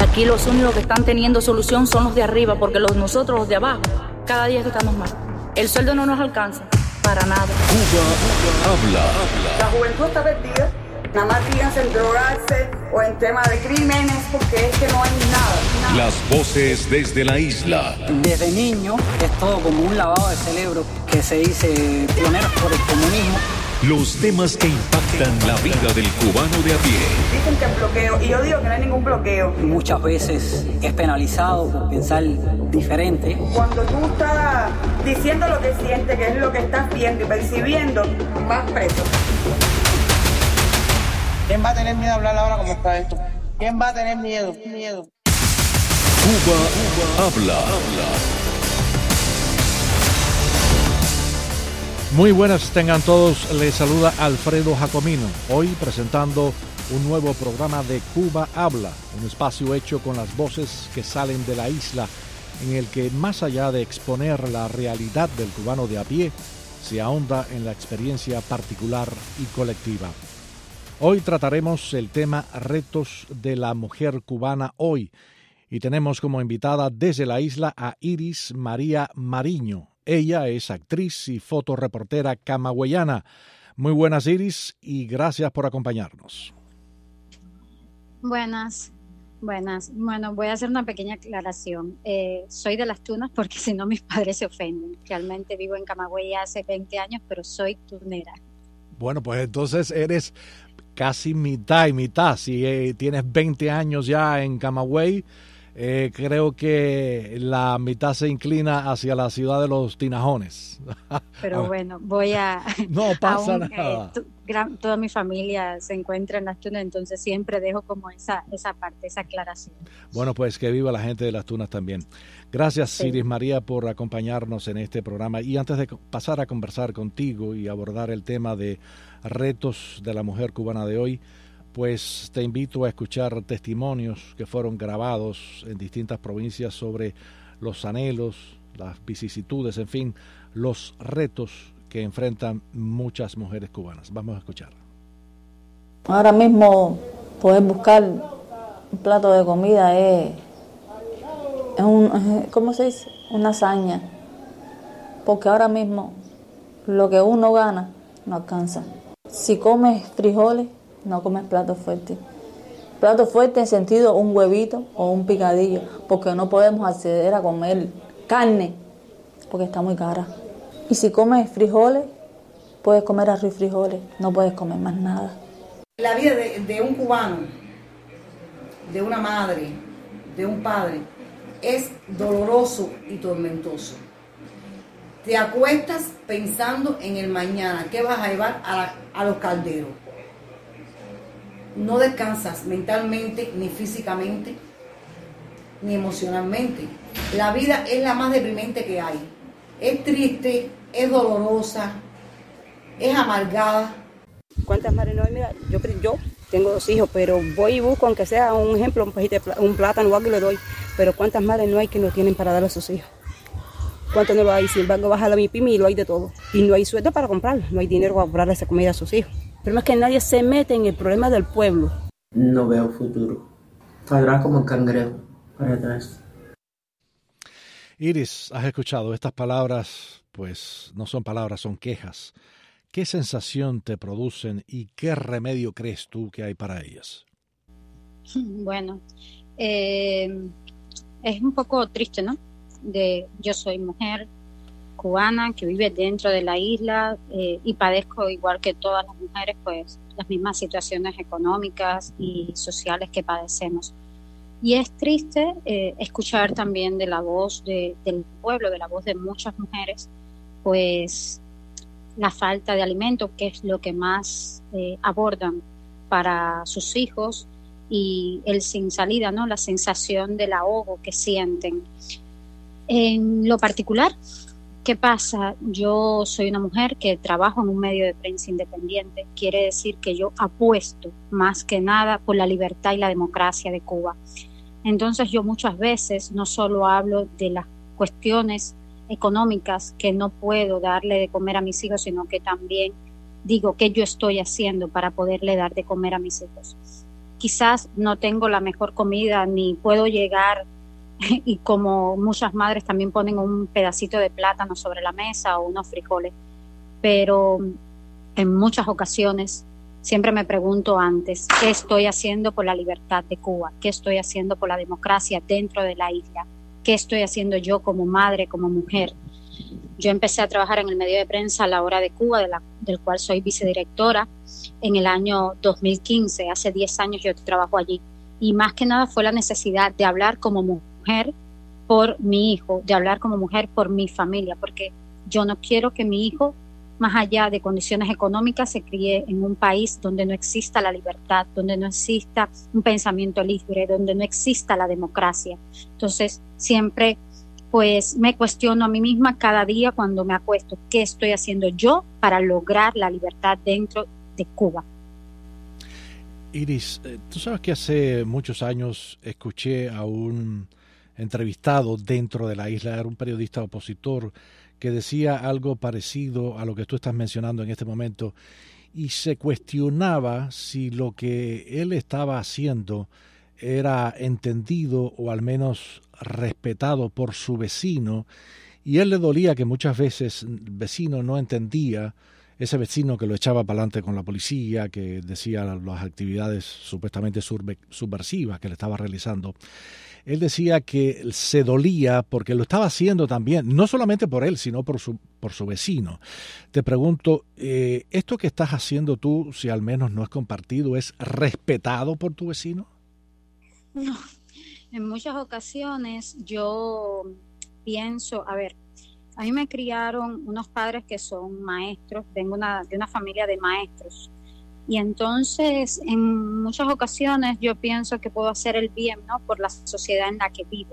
Aquí los únicos que están teniendo solución son los de arriba, porque nosotros, los de abajo, cada día que estamos mal. El sueldo no nos alcanza para nada. Cuba habla. La juventud está perdida. Nada más fíjense en drogarse o en temas de crímenes, porque es que no hay nada. Las voces desde la isla. Desde niño es todo como un lavado de cerebro que se dice pioneros por el comunismo. Los temas que impactan la vida del cubano de a pie. Dicen que el bloqueo, y yo digo que no hay ningún bloqueo. Muchas veces es penalizado por pensar diferente. Cuando tú estás diciendo lo que sientes, que es lo que estás viendo y percibiendo, vas preso. ¿Quién va a tener miedo a hablar ahora como está esto? ¿Quién va a tener miedo? Cuba habla. Muy buenas tengan todos, les saluda Alfredo Jacomino, hoy presentando un nuevo programa de Cuba Habla, un espacio hecho con las voces que salen de la isla, en el que más allá de exponer la realidad del cubano de a pie, se ahonda en la experiencia particular y colectiva. Hoy trataremos el tema Retos de la Mujer Cubana Hoy, y tenemos como invitada desde la isla a Iris María Mariño. Ella es actriz y fotoreportera camagüeyana. Muy buenas, Iris, y gracias por acompañarnos. Buenas. Bueno, voy a hacer una pequeña aclaración. Soy de Las Tunas porque si no mis padres se ofenden. Realmente vivo en Camagüey hace 20 años, pero soy tunera. Bueno, pues entonces eres casi mitad y mitad. Si tienes 20 años ya en Camagüey, creo que la mitad se inclina hacia la ciudad de los Tinajones. Pero bueno, voy a... No pasa nada. Toda mi familia se encuentra en Las Tunas, entonces siempre dejo como esa parte, esa aclaración. Bueno, pues que viva la gente de Las Tunas también. Gracias, sí. Iris María, por acompañarnos en este programa. Y antes de pasar a conversar contigo y abordar el tema de retos de la mujer cubana de hoy, pues te invito a escuchar testimonios que fueron grabados en distintas provincias sobre los anhelos, las vicisitudes, en fin, los retos que enfrentan muchas mujeres cubanas. Vamos a escuchar. Ahora mismo poder buscar un plato de comida es ¿cómo se dice? Una hazaña, porque ahora mismo lo que uno gana no alcanza. Si comes frijoles, no comes plato fuerte. Plato fuerte en sentido un huevito o un picadillo, porque no podemos acceder a comer carne, porque está muy cara. Y si comes frijoles, puedes comer arroz y frijoles, no puedes comer más nada. La vida de un cubano, de una madre, de un padre, es doloroso y tormentoso. Te acuestas pensando en el mañana, qué vas a llevar a los calderos. No descansas mentalmente, ni físicamente, ni emocionalmente. La vida es la más deprimente que hay. Es triste, es dolorosa, es amargada. ¿Cuántas madres no hay? Mira, yo tengo 2 hijos, pero voy y busco, aunque sea un ejemplo, un plátano o algo, le doy. Pero ¿cuántas madres no hay que no tienen para dar a sus hijos? ¿Cuántos no lo hay? Sin embargo, vas a la MIPYME y lo hay de todo. Y no hay sueldo para comprarlo, no hay dinero para comprarle esa comida a sus hijos. El problema es que nadie se mete en el problema del pueblo. No veo futuro. Saldrá como el cangrejo para atrás. Iris, has escuchado estas palabras, pues no son palabras, son quejas. ¿Qué sensación te producen y qué remedio crees tú que hay para ellas? Bueno, es un poco triste, ¿no? Yo soy mujer cubana que vive dentro de la isla y padezco, igual que todas las mujeres, pues las mismas situaciones económicas y sociales que padecemos. Y es triste escuchar también de la voz del pueblo, de la voz de muchas mujeres, pues la falta de alimento, que es lo que más abordan para sus hijos, y el sin salida, ¿no? La sensación del ahogo que sienten. En lo particular, ¿qué pasa? Yo soy una mujer que trabajo en un medio de prensa independiente. Quiere decir que yo apuesto más que nada por la libertad y la democracia de Cuba. Entonces yo muchas veces no solo hablo de las cuestiones económicas que no puedo darle de comer a mis hijos, sino que también digo qué yo estoy haciendo para poderle dar de comer a mis hijos. quizás no tengo la mejor comida ni puedo llegar y como muchas madres también ponen un pedacito de plátano sobre la mesa o unos frijoles, pero en muchas ocasiones siempre me pregunto antes, ¿qué estoy haciendo por la libertad de Cuba? ¿Qué estoy haciendo por la democracia dentro de la isla? ¿Qué estoy haciendo yo como madre, como mujer? Yo empecé a trabajar en el medio de prensa La Hora de Cuba, del cual soy vicedirectora, en el año 2015, hace 10 años yo trabajo allí. Y más que nada fue la necesidad de hablar como mujer por mi hijo, de hablar como mujer por mi familia, porque yo no quiero que mi hijo, más allá de condiciones económicas, se críe en un país donde no exista la libertad, donde no exista un pensamiento libre, donde no exista la democracia. Entonces, siempre pues me cuestiono a mí misma cada día cuando me acuesto, ¿qué estoy haciendo yo para lograr la libertad dentro de Cuba? Iris, tú sabes que hace muchos años escuché a un entrevistado dentro de la isla, era un periodista opositor, que decía algo parecido a lo que tú estás mencionando en este momento, y se cuestionaba si lo que él estaba haciendo era entendido o al menos respetado por su vecino, y él le dolía que muchas veces el vecino no entendía, ese vecino que lo echaba para adelante con la policía, que decía las actividades supuestamente subversivas que le estaba realizando. Él decía que se dolía porque lo estaba haciendo también, no solamente por él, sino por su vecino. Te pregunto, ¿esto que estás haciendo tú, si al menos no es compartido, es respetado por tu vecino? No, en muchas ocasiones yo pienso, a mí me criaron unos padres que son maestros, vengo de una familia de maestros, y entonces en muchas ocasiones yo pienso que puedo hacer el bien, ¿no?, por la sociedad en la que vivo.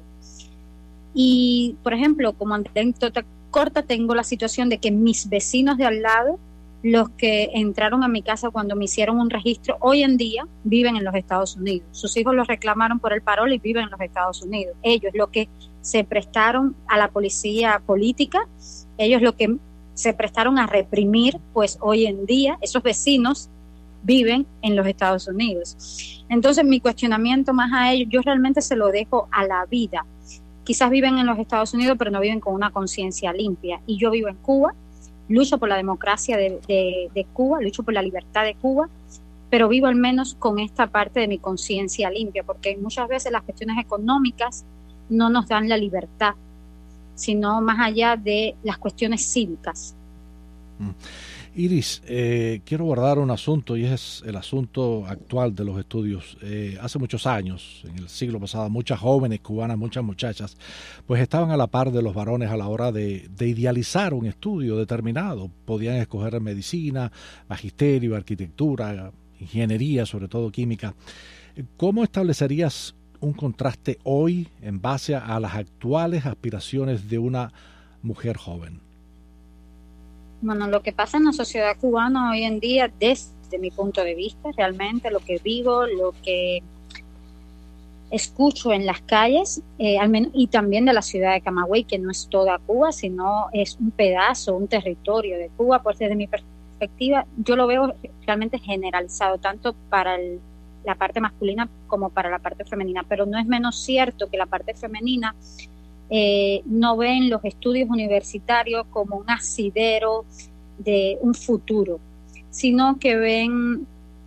Y, por ejemplo, como anécdota corta, tengo la situación de que mis vecinos de al lado, los que entraron a mi casa cuando me hicieron un registro, hoy en día viven en los Estados Unidos. Sus hijos los reclamaron por el parol y viven en los Estados Unidos. Ellos, los que se prestaron a la policía política, ellos los que se prestaron a reprimir, pues hoy en día esos vecinos viven en los Estados Unidos. Entonces mi cuestionamiento más a ellos, yo realmente se lo dejo a la vida. Quizás viven en los Estados Unidos, pero no viven con una conciencia limpia. Y yo vivo en Cuba, lucho por la democracia de Cuba, lucho por la libertad de Cuba, pero vivo al menos con esta parte de mi conciencia limpia, porque muchas veces las cuestiones económicas no nos dan la libertad, sino más allá de las cuestiones cívicas. Iris, quiero abordar un asunto, y es el asunto actual de los estudios. Hace muchos años, en el siglo pasado, muchas jóvenes cubanas, muchas muchachas, pues estaban a la par de los varones a la hora de idealizar un estudio determinado. Podían escoger medicina, magisterio, arquitectura, ingeniería, sobre todo química. ¿Cómo establecerías un contraste hoy en base a las actuales aspiraciones de una mujer joven? Bueno, lo que pasa en la sociedad cubana hoy en día, desde mi punto de vista, realmente lo que vivo, lo que escucho en las calles, al menos, y también de la ciudad de Camagüey, que no es toda Cuba, sino es un pedazo, un territorio de Cuba, pues desde mi perspectiva, yo lo veo realmente generalizado, tanto para la parte masculina como para la parte femenina, pero no es menos cierto que la parte femenina no ven los estudios universitarios como un asidero de un futuro, sino que ven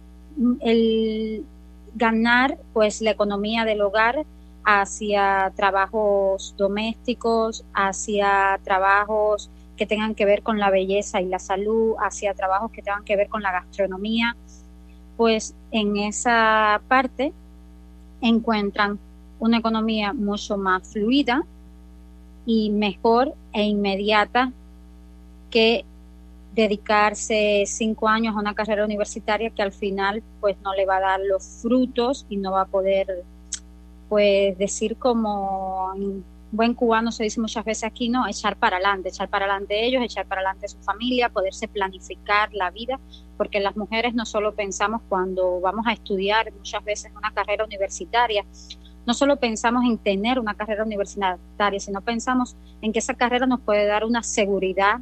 el ganar pues la economía del hogar hacia trabajos domésticos, hacia trabajos que tengan que ver con la belleza y la salud, hacia trabajos que tengan que ver con la gastronomía. Pues en esa parte encuentran una economía mucho más fluida y mejor e inmediata que dedicarse 5 años a una carrera universitaria que al final pues no le va a dar los frutos y no va a poder pues decir, como en buen cubano se dice muchas veces aquí, no, echar para adelante ellos, echar para adelante su familia, poderse planificar la vida, porque las mujeres no solo pensamos cuando vamos a estudiar muchas veces una carrera universitaria, no solo pensamos en tener una carrera universitaria, sino pensamos en que esa carrera nos puede dar una seguridad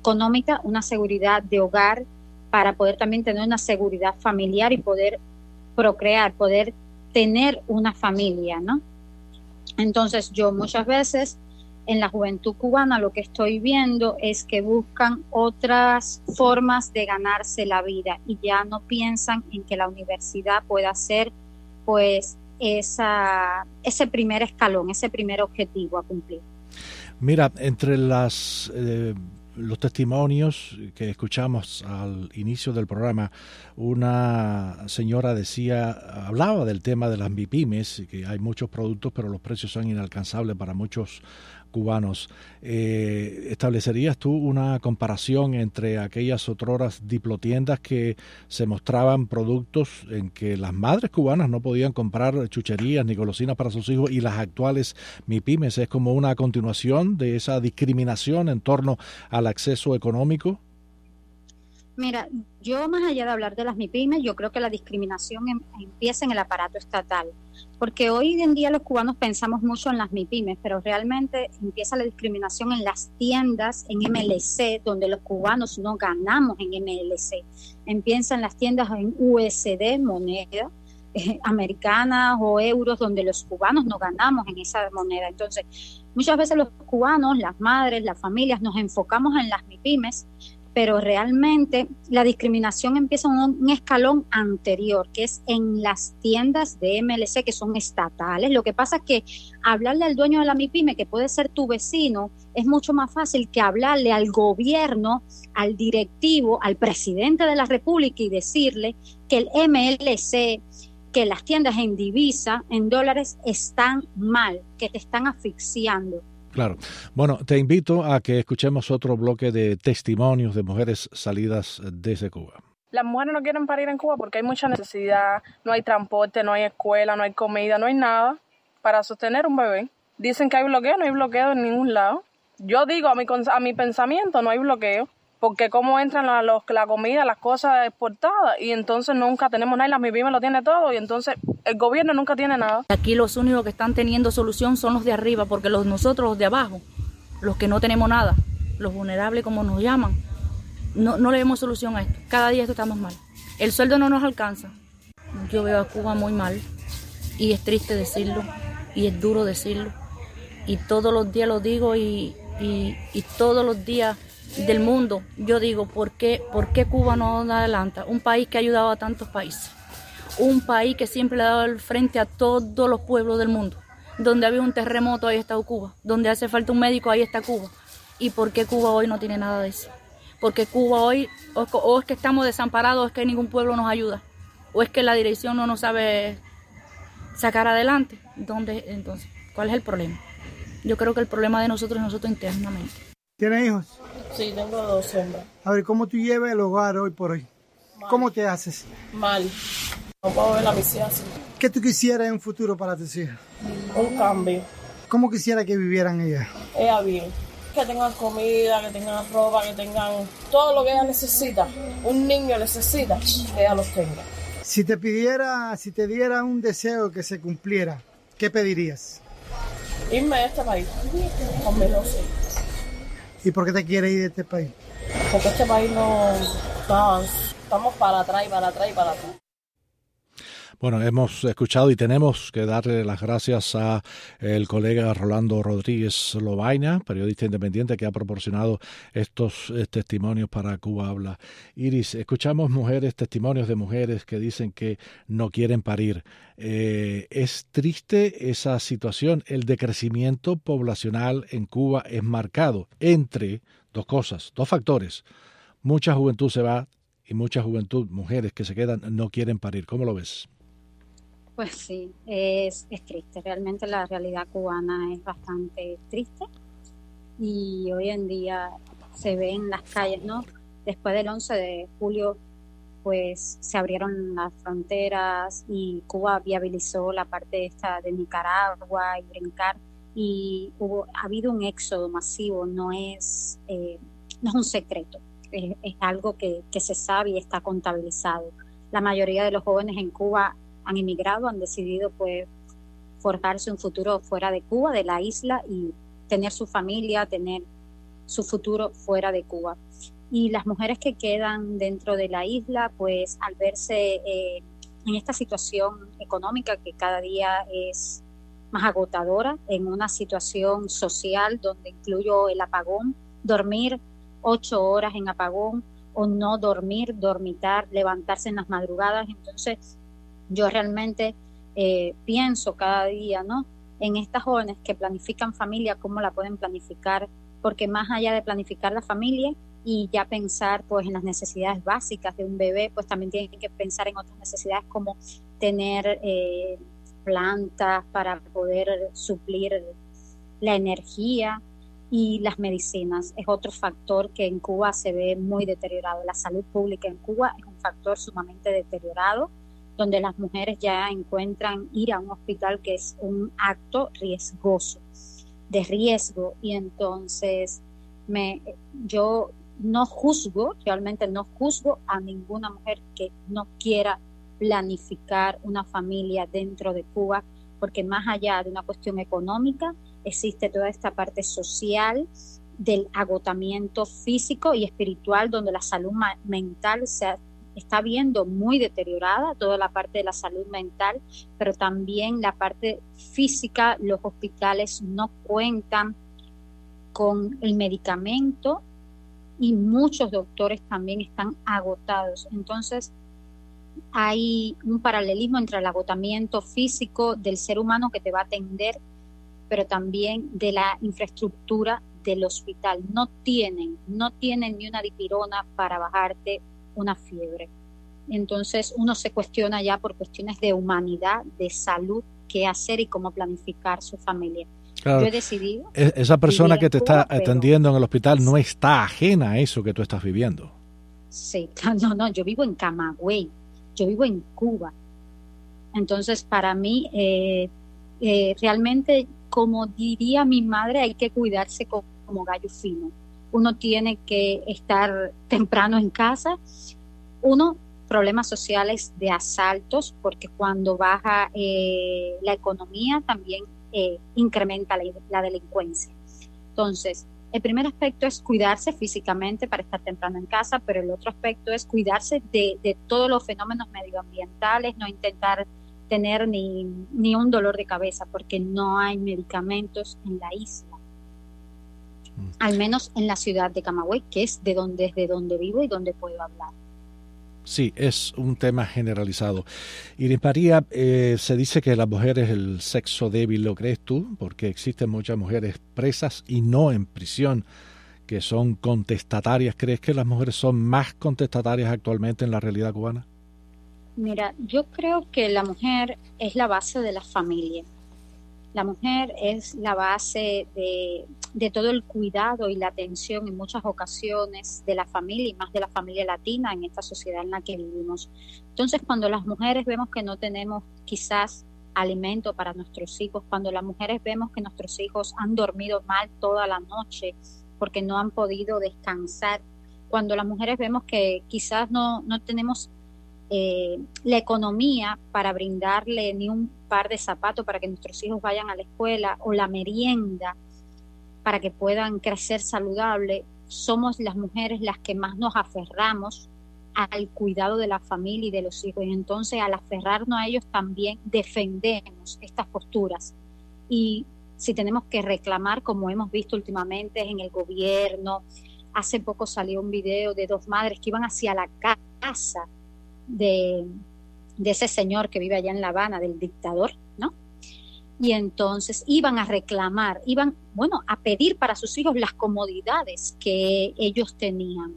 económica, una seguridad de hogar, para poder también tener una seguridad familiar y poder procrear, poder tener una familia, ¿no? Entonces yo muchas veces en la juventud cubana lo que estoy viendo es que buscan otras formas de ganarse la vida y ya no piensan en que la universidad pueda ser pues ese primer escalón, ese primer objetivo a cumplir. Mira, entre los testimonios que escuchamos al inicio del programa, una señora hablaba del tema de las MIPYMES, que hay muchos productos, pero los precios son inalcanzables para muchos cubanos. ¿Establecerías tú una comparación entre aquellas otroras diplotiendas que se mostraban productos en que las madres cubanas no podían comprar chucherías ni golosinas para sus hijos y las actuales MIPYMES? ¿Es como una continuación de esa discriminación en torno al acceso económico? Mira, yo más allá de hablar de las MIPYMES, yo creo que la discriminación empieza en el aparato estatal, porque hoy en día los cubanos pensamos mucho en las MIPYMES, pero realmente empieza la discriminación en las tiendas, en MLC, donde los cubanos no ganamos en MLC. Empieza en las tiendas en USD, moneda americanas o euros, donde los cubanos no ganamos en esa moneda. Entonces, muchas veces los cubanos, las madres, las familias, nos enfocamos en las MIPYMES, pero realmente la discriminación empieza en un escalón anterior, que es en las tiendas de MLC, que son estatales. Lo que pasa es que hablarle al dueño de la MIPYME, que puede ser tu vecino, es mucho más fácil que hablarle al gobierno, al directivo, al presidente de la República y decirle que el MLC, que las tiendas en divisa, en dólares, están mal, que te están asfixiando. Claro. Bueno, te invito a que escuchemos otro bloque de testimonios de mujeres salidas desde Cuba. Las mujeres no quieren parir en Cuba porque hay mucha necesidad, no hay transporte, no hay escuela, no hay comida, no hay nada para sostener un bebé. Dicen que hay bloqueo, no hay bloqueo en ningún lado. Yo digo, a mi pensamiento, no hay bloqueo, porque cómo entran la comida, las cosas exportadas, y entonces nunca tenemos nada, y las MIPYMES lo tiene todo, y entonces el gobierno nunca tiene nada. Aquí los únicos que están teniendo solución son los de arriba, porque nosotros los de abajo, los que no tenemos nada, los vulnerables como nos llaman, no le vemos solución a esto. Cada día estamos mal. El sueldo no nos alcanza. Yo veo a Cuba muy mal, y es triste decirlo, y es duro decirlo, y todos los días lo digo, y todos los días del mundo yo digo, ¿por qué Cuba no adelanta? Un país que ha ayudado a tantos países, un país que siempre le ha dado el frente a todos los pueblos del mundo. Donde había un terremoto, ahí está Cuba. Donde hace falta un médico, ahí está Cuba. ¿Y por qué Cuba hoy no tiene nada de eso? Porque Cuba hoy, o es que estamos desamparados, o es que ningún pueblo nos ayuda, o es que la dirección no nos sabe sacar adelante. Entonces, ¿cuál es el problema? Yo creo que el problema de nosotros es nosotros internamente. ¿Tienes hijos? Sí, tengo 2 hembras. A ver, ¿cómo tú llevas el hogar hoy por hoy? Mal. ¿Cómo te haces? Mal. No puedo ver a mis hijas así. ¿Qué tú quisieras en un futuro para tus hijas? Un cambio. ¿Cómo quisiera que vivieran ellas? Ella bien. Que tengan comida, que tengan ropa, que tengan todo lo que ella necesita. Un niño necesita que ella los tenga. Si te diera un deseo que se cumpliera, ¿qué pedirías? Irme de este país con mis 2 hijos. ¿Y por qué te quieres ir de este país? Porque este país no avanza. Estamos para atrás y para atrás y para atrás. Bueno, hemos escuchado y tenemos que darle las gracias a el colega Rolando Rodríguez Lobaina, periodista independiente, que ha proporcionado estos testimonios para Cuba Habla. Iris, escuchamos testimonios de mujeres que dicen que no quieren parir. Es triste esa situación. El decrecimiento poblacional en Cuba es marcado entre 2 cosas, 2 factores. Mucha juventud se va y mucha juventud, mujeres que se quedan, no quieren parir. ¿Cómo lo ves? Pues sí, es triste. Realmente la realidad cubana es bastante triste y hoy en día se ve en las calles, ¿no? Después del 11 de julio, pues se abrieron las fronteras y Cuba viabilizó la parte esta de Nicaragua y brincar, y ha habido un éxodo masivo. No es un secreto, es algo que se sabe y está contabilizado. La mayoría de los jóvenes en Cuba han emigrado, han decidido pues forjarse un futuro fuera de Cuba, de la isla, y tener su familia, tener su futuro fuera de Cuba. Y las mujeres que quedan dentro de la isla, pues al verse en esta situación económica que cada día es más agotadora, en una situación social donde incluyo el apagón, dormir 8 horas en apagón o no dormir, dormitar, levantarse en las madrugadas. Entonces yo realmente pienso cada día, ¿no?, en estas jóvenes que planifican familia, cómo la pueden planificar, porque más allá de planificar la familia y ya pensar pues en las necesidades básicas de un bebé, pues también tienen que pensar en otras necesidades como tener plantas para poder suplir la energía, y las medicinas es otro factor que en Cuba se ve muy deteriorado. La salud pública en Cuba es un factor sumamente deteriorado, donde las mujeres ya encuentran ir a un hospital que es un acto riesgoso, de riesgo, y entonces yo no juzgo, realmente no juzgo a ninguna mujer que no quiera planificar una familia dentro de Cuba, porque más allá de una cuestión económica, existe toda esta parte social del agotamiento físico y espiritual, donde la salud mental se está viendo muy deteriorada, toda la parte de la salud mental, pero también la parte física. Los hospitales no cuentan con el medicamento y muchos doctores también están agotados. Entonces hay un paralelismo entre el agotamiento físico del ser humano que te va a atender, pero también de la infraestructura del hospital. No tienen ni una dipirona para bajarte una fiebre. Entonces uno se cuestiona ya por cuestiones de humanidad, de salud, qué hacer y cómo planificar su familia. Claro, yo he decidido... Esa persona que te está atendiendo en el hospital no está ajena a eso que tú estás viviendo. Sí, no, yo vivo en Camagüey, yo vivo en Cuba. Entonces para mí realmente, como diría mi madre, hay que cuidarse como gallo fino. Uno tiene que estar temprano en casa. Problemas sociales de asaltos, porque cuando baja la economía también incrementa la delincuencia. Entonces, el primer aspecto es cuidarse físicamente para estar temprano en casa, pero el otro aspecto es cuidarse de todos los fenómenos medioambientales, no intentar tener ni un dolor de cabeza, porque no hay medicamentos en la isla. Al menos en la ciudad de Camagüey, que es desde donde vivo y donde puedo hablar. Sí, es un tema generalizado. Iris María, se dice que la mujer es el sexo débil, ¿lo crees tú? Porque existen muchas mujeres presas y no en prisión que son contestatarias. ¿Crees que las mujeres son más contestatarias actualmente en la realidad cubana? Mira, yo creo que la mujer es la base de la familia. La mujer es la base de todo el cuidado y la atención en muchas ocasiones de la familia, y más de la familia latina en esta sociedad en la que vivimos. Entonces, cuando las mujeres vemos que no tenemos quizás alimento para nuestros hijos, cuando las mujeres vemos que nuestros hijos han dormido mal toda la noche porque no han podido descansar, cuando las mujeres vemos que quizás no tenemos la economía para brindarle ni un par de zapatos para que nuestros hijos vayan a la escuela, o la merienda para que puedan crecer saludable, somos las mujeres las que más nos aferramos al cuidado de la familia y de los hijos, y entonces al aferrarnos a ellos también defendemos estas posturas. Y si tenemos que reclamar, como hemos visto últimamente en el gobierno, hace poco salió un video de 2 madres que iban hacia la casa de ese señor que vive allá en La Habana, del dictador, ¿no? Y entonces iban a reclamar, a pedir para sus hijos las comodidades que ellos tenían.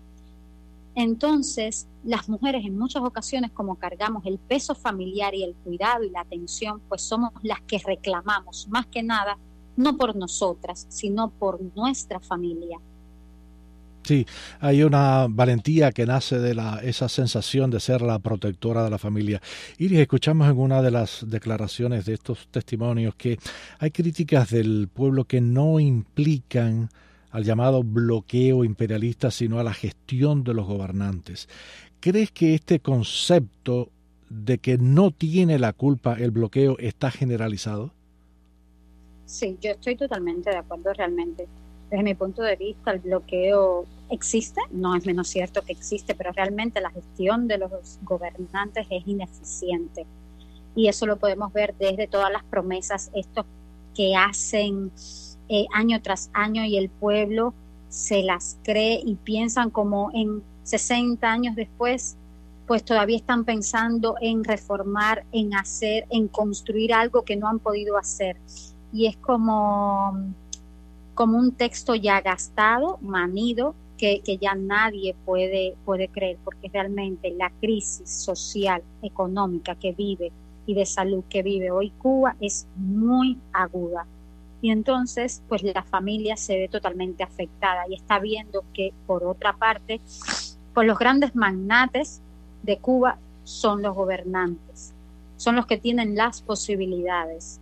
Entonces, las mujeres en muchas ocasiones, como cargamos el peso familiar y el cuidado y la atención, pues somos las que reclamamos, más que nada, no por nosotras, sino por nuestra familia. Sí, hay una valentía que nace de esa sensación de ser la protectora de la familia. Iris, escuchamos en una de las declaraciones de estos testimonios que hay críticas del pueblo que no implican al llamado bloqueo imperialista, sino a la gestión de los gobernantes. ¿Crees que este concepto de que no tiene la culpa el bloqueo está generalizado? Sí, yo estoy totalmente de acuerdo realmente. Desde mi punto de vista, el bloqueo existe, no es menos cierto que existe, pero realmente la gestión de los gobernantes es ineficiente. Y eso lo podemos ver desde todas las promesas estos que hacen año tras año, y el pueblo se las cree y piensan como en 60 años después, pues todavía están pensando en reformar, en hacer, en construir algo que no han podido hacer. Y es como un texto ya gastado, manido, que ya nadie puede creer, porque realmente la crisis social, económica que vive y de salud que vive hoy Cuba es muy aguda. Y entonces, pues la familia se ve totalmente afectada y está viendo que, por otra parte, pues los grandes magnates de Cuba son los gobernantes, son los que tienen las posibilidades.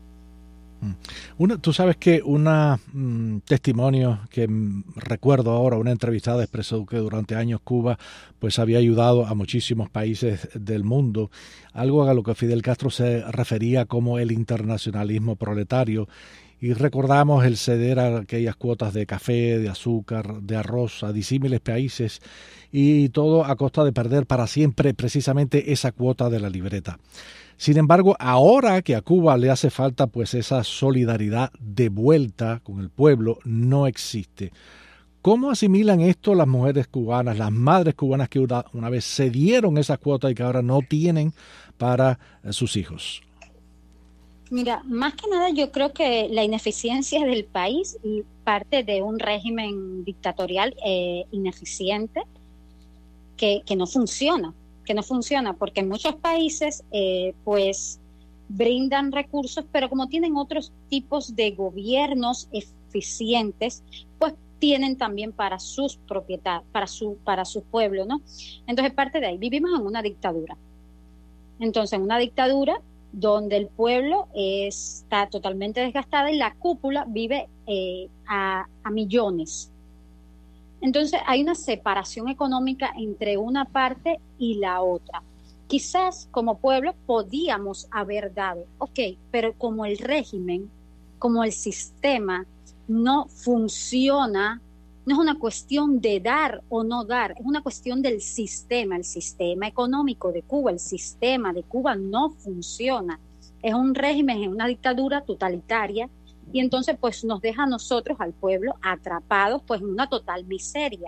Tú sabes que un testimonio que recuerdo ahora, una entrevistada expresó que durante años Cuba pues había ayudado a muchísimos países del mundo, algo a lo que Fidel Castro se refería como el internacionalismo proletario, y recordamos el ceder a aquellas cuotas de café, de azúcar, de arroz a disímiles países, y todo a costa de perder para siempre precisamente esa cuota de la libreta. Sin embargo, ahora que a Cuba le hace falta pues esa solidaridad de vuelta con el pueblo, no existe. ¿Cómo asimilan esto las mujeres cubanas, las madres cubanas que una vez cedieron esa cuota y que ahora no tienen para sus hijos? Mira, más que nada yo creo que la ineficiencia del país parte de un régimen dictatorial ineficiente que no funciona. Porque en muchos países pues brindan recursos, pero como tienen otros tipos de gobiernos eficientes, pues tienen también para sus propietarios, para su pueblo, ¿no? Entonces parte de ahí, vivimos en una dictadura. Entonces, en una dictadura donde el pueblo está totalmente desgastado y la cúpula vive a millones. Entonces hay una separación económica entre una parte y la otra. Quizás como pueblo podíamos haber dado, pero como el régimen, como el sistema no funciona, no es una cuestión de dar o no dar, es una cuestión del sistema, el sistema económico de Cuba, el sistema de Cuba no funciona. Es un régimen, es una dictadura totalitaria, y entonces pues nos deja a nosotros, al pueblo, atrapados pues en una total miseria.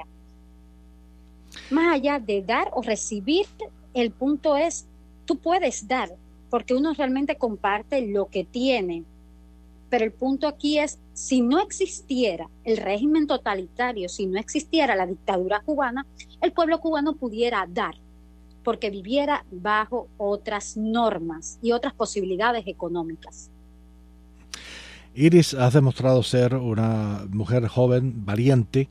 Más allá de dar o recibir, el punto es, tú puedes dar, porque uno realmente comparte lo que tiene, pero el punto aquí es, si no existiera el régimen totalitario, si no existiera la dictadura cubana, el pueblo cubano pudiera dar, porque viviera bajo otras normas y otras posibilidades económicas. Iris, has demostrado ser una mujer joven, valiente,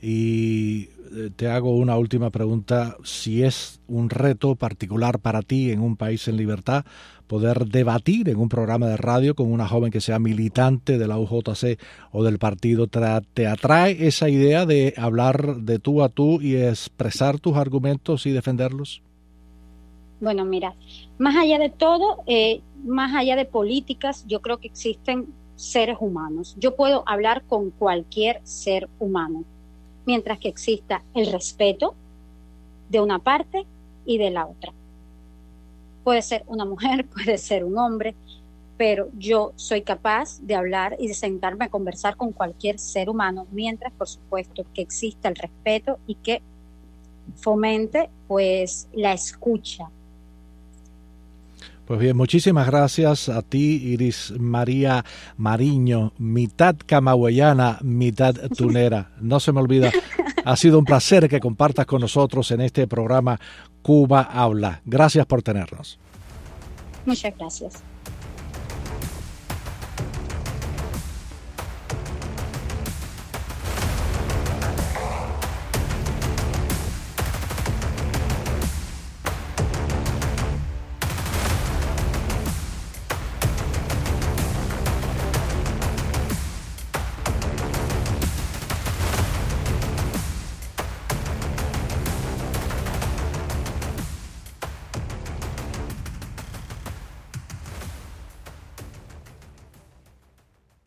y te hago una última pregunta. Si es un reto particular para ti en un país en libertad poder debatir en un programa de radio con una joven que sea militante de la UJC o del partido, ¿te atrae esa idea de hablar de tú a tú y expresar tus argumentos y defenderlos? Bueno, mira, más allá de todo, más allá de políticas, yo creo que existen seres humanos. Yo puedo hablar con cualquier ser humano, mientras que exista el respeto de una parte y de la otra. Puede ser una mujer, puede ser un hombre, pero yo soy capaz de hablar y de sentarme a conversar con cualquier ser humano, mientras, por supuesto, que exista el respeto y que fomente, pues, la escucha. Pues bien, muchísimas gracias a ti, Iris María Mariño, mitad camagüeyana, mitad tunera. No se me olvida, ha sido un placer que compartas con nosotros en este programa Cuba Habla. Gracias por tenernos. Muchas gracias.